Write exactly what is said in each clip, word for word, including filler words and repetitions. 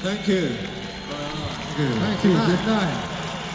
Thank you. Thank you. Thank you. Good night.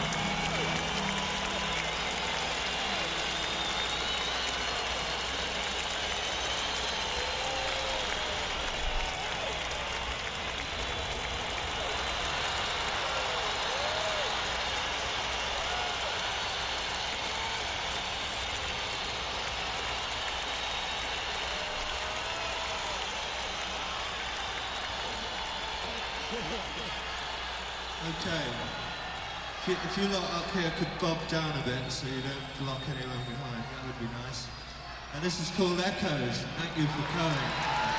Okay. If you, if you lot up here could bob down a bit so you don't block anyone behind, that would be nice. And this is called Echoes. Thank you for coming.